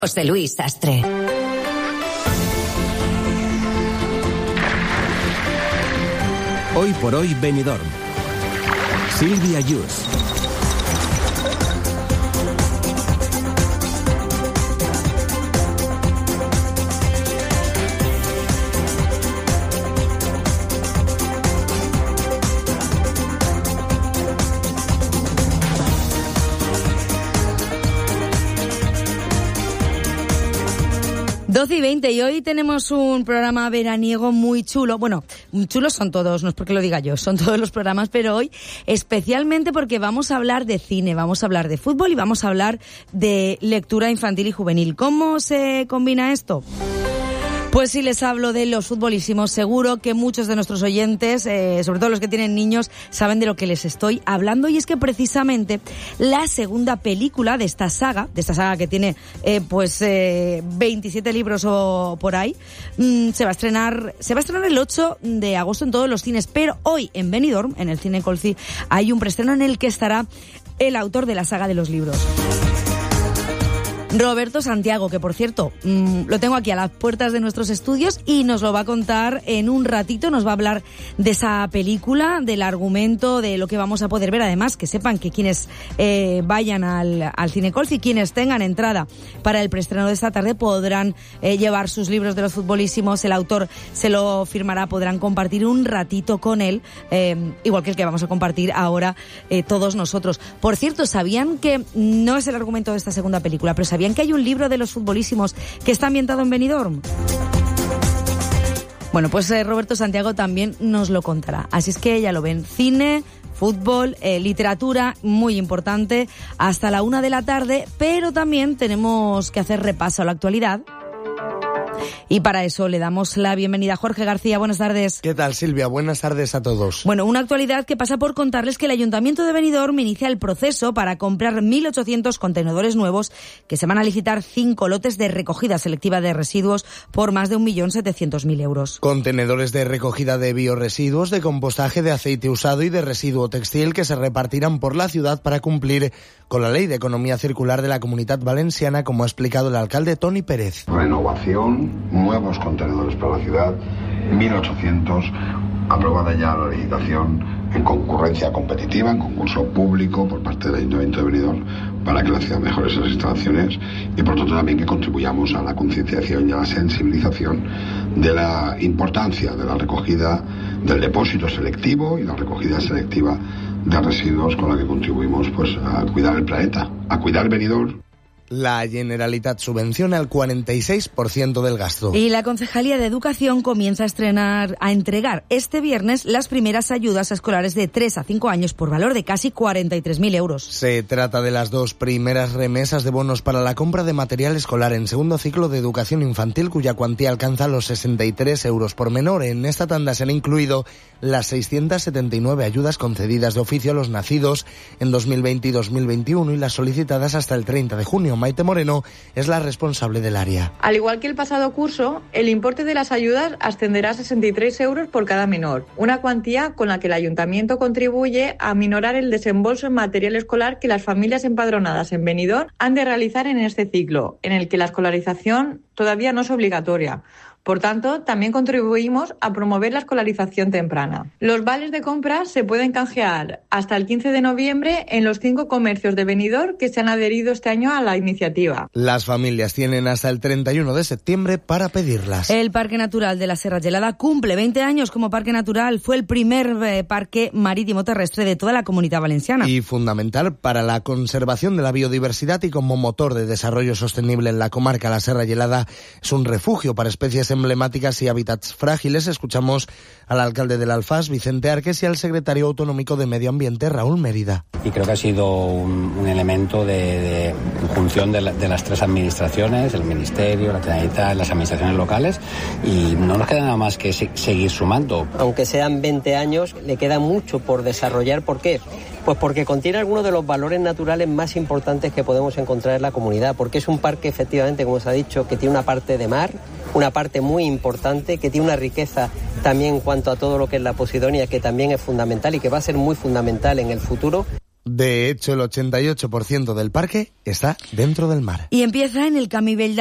José Luis Sastre. Hoy por hoy Benidorm. Silvia Yus. Doce y 20 y hoy tenemos un programa veraniego muy chulo. Bueno, chulos son todos, no es porque lo diga yo, son todos los programas, pero hoy especialmente porque vamos a hablar de cine, vamos a hablar de fútbol y vamos a hablar de lectura infantil y juvenil. ¿Cómo se combina esto? Pues si les hablo de los futbolísimos, seguro que muchos de nuestros oyentes, sobre todo los que tienen niños, saben de lo que les estoy hablando. Y es que precisamente la segunda película de esta saga que tiene 27 libros o por ahí, se va a estrenar el 8 de agosto en todos los cines. Pero hoy en Benidorm, en el Cine Colci, hay un preestreno en el que estará el autor de la saga de los libros, Roberto Santiago, que por cierto, lo tengo aquí a las puertas de nuestros estudios y nos lo va a contar en un ratito, nos va a hablar de esa película, del argumento, de lo que vamos a poder ver. Además, que sepan que quienes vayan al Cine Colci, quienes tengan entrada para el preestreno de esta tarde, podrán llevar sus libros de los futbolísimos, el autor se lo firmará, podrán compartir un ratito con él, igual que el que vamos a compartir ahora todos nosotros. Por cierto, ¿sabían que no es el argumento de esta segunda película, pero ¿sabían que hay un libro de los futbolísimos que está ambientado en Benidorm? Bueno, pues Roberto Santiago también nos lo contará. Así es que ya lo ven, cine, fútbol, literatura, muy importante, hasta la 1 de la tarde, pero también tenemos que hacer repaso a la actualidad. Y para eso le damos la bienvenida a Jorge García. Buenas tardes. ¿Qué tal, Silvia? Buenas tardes a todos. Bueno, una actualidad que pasa por contarles que el Ayuntamiento de Benidorm inicia el proceso para comprar 1.800 contenedores nuevos que se van a licitar 5 lotes de recogida selectiva de residuos por más de 1.700.000 euros. Contenedores de recogida de biorresiduos, de compostaje, de aceite usado y de residuo textil que se repartirán por la ciudad para cumplir con la Ley de Economía Circular de la Comunidad Valenciana, como ha explicado el alcalde Toni Pérez. Renovación, nuevos contenedores para la ciudad, 1.800, aprobada ya la licitación en concurrencia competitiva, en concurso público por parte del Ayuntamiento de Benidorm, para que la ciudad mejore esas instalaciones y por tanto también que contribuyamos a la concienciación y a la sensibilización de la importancia de la recogida, del depósito selectivo y la recogida selectiva de residuos, con la que contribuimos pues a cuidar el planeta, a cuidar Benidorm. La Generalitat subvenciona el 46% del gasto. Y la Concejalía de Educación comienza a entregar este viernes las primeras ayudas a escolares de 3 a 5 años por valor de casi 43.000 euros. Se trata de las 2 primeras remesas de bonos para la compra de material escolar en segundo ciclo de educación infantil, cuya cuantía alcanza los 63 euros por menor. En esta tanda se han incluido las 679 ayudas concedidas de oficio a los nacidos en 2020 y 2021 y las solicitadas hasta el 30 de junio. Maite Moreno es la responsable del área. Al igual que el pasado curso, el importe de las ayudas ascenderá a 63 euros por cada menor, una cuantía con la que el Ayuntamiento contribuye a minorar el desembolso en material escolar que las familias empadronadas en Benidorm han de realizar en este ciclo, en el que la escolarización todavía no es obligatoria. Por tanto, también contribuimos a promover la escolarización temprana. Los vales de compra se pueden canjear hasta el 15 de noviembre en los 5 comercios de Benidorm que se han adherido este año a la iniciativa. Las familias tienen hasta el 31 de septiembre para pedirlas. El Parque Natural de la Serra Gelada cumple 20 años como parque natural. Fue el primer parque marítimo terrestre de toda la Comunidad Valenciana. Y fundamental para la conservación de la biodiversidad y como motor de desarrollo sostenible en la comarca. La Serra Gelada es un refugio para especies emblemáticas y hábitats frágiles. Escuchamos al alcalde del Alfás, Vicente Arques, y al secretario autonómico de Medio Ambiente, Raúl Mérida. Y creo que ha sido un elemento de función de las 3 administraciones, el Ministerio, la Generalitat, las administraciones locales, y no nos queda nada más que seguir sumando. Aunque sean 20 años, le queda mucho por desarrollar. ¿Por qué? Pues porque contiene algunos de los valores naturales más importantes que podemos encontrar en la comunidad, porque es un parque, efectivamente, como se ha dicho, que tiene una parte de mar, una parte muy importante, que tiene una riqueza también en cuanto a todo lo que es la posidonia, que también es fundamental y que va a ser muy fundamental en el futuro. De hecho, el 88% del parque está dentro del mar. Y empieza en el Camí Vell